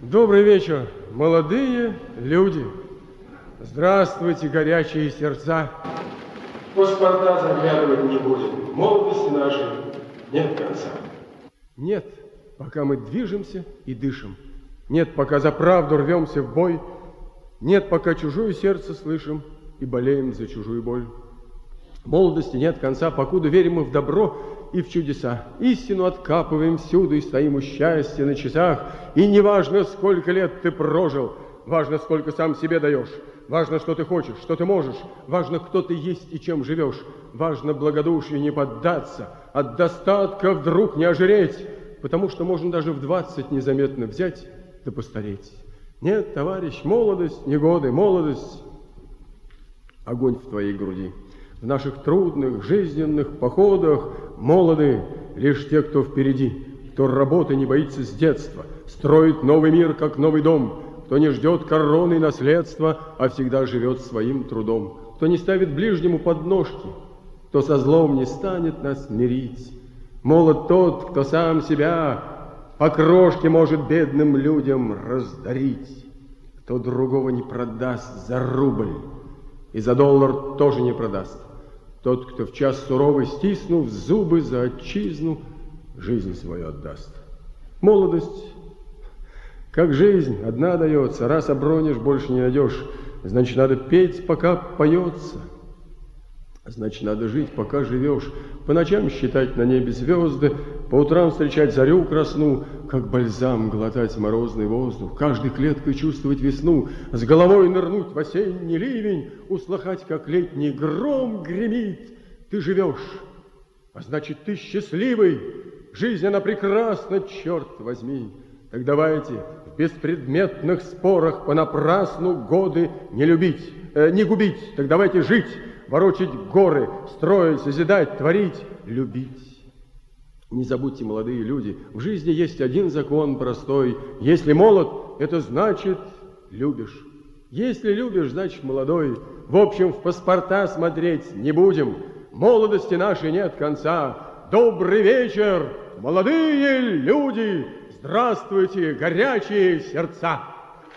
Добрый вечер, молодые люди. Здравствуйте, горячие сердца. Паспорта заглядывать не будем. Молодости нашей нет конца. Нет, пока мы движемся и дышим. Нет, пока за правду рвемся в бой. Нет, пока чужое сердце слышим и болеем за чужую боль. Молодости нет конца, покуда верим мы в добро и в чудеса. Истину откапываем всюду и стоим у счастья на часах. И не важно, сколько лет ты прожил, важно, сколько сам себе даешь. Важно, что ты хочешь, что ты можешь. Важно, кто ты есть и чем живешь. Важно благодушию не поддаться, от достатка вдруг не ожиреть, потому что можно даже в 20 незаметно взять да постареть. Нет, товарищ, молодость, не годы, молодость — огонь в твоей груди. В наших трудных жизненных походах молоды лишь те, кто впереди, кто работы не боится с детства, строит новый мир, как новый дом, кто не ждет короны и наследства, а всегда живет своим трудом, кто не ставит ближнему подножки, кто со злом не станет нас мирить. Молод тот, кто сам себя по крошке может бедным людям раздарить, кто другого не продаст за рубль и за доллар тоже не продаст. Тот, кто в час суровый, стиснув зубы за отчизну, жизнь свою отдаст. Молодость, как жизнь, одна дается. Раз обронишь, больше не найдешь. Значит, надо петь, пока поется. Значит, надо жить, пока живешь. По ночам считать на небе звезды, по утрам встречать зарю красну, как бальзам глотать морозный воздух, каждой клеткой чувствовать весну, с головой нырнуть в осенний ливень, услыхать, как летний гром гремит. Ты живешь, а значит, ты счастливый. Жизнь, она прекрасна, черт возьми. Так давайте в беспредметных спорах понапрасну годы не любить, не губить. Так давайте жить, ворочать горы, строить, созидать, творить, любить. Не забудьте, молодые люди, в жизни есть один закон простой. Если молод, это значит любишь. Если любишь, значит молодой. В общем, в паспорта смотреть не будем. Молодости нашей нет конца. Добрый вечер, молодые люди! Здравствуйте, горячие сердца!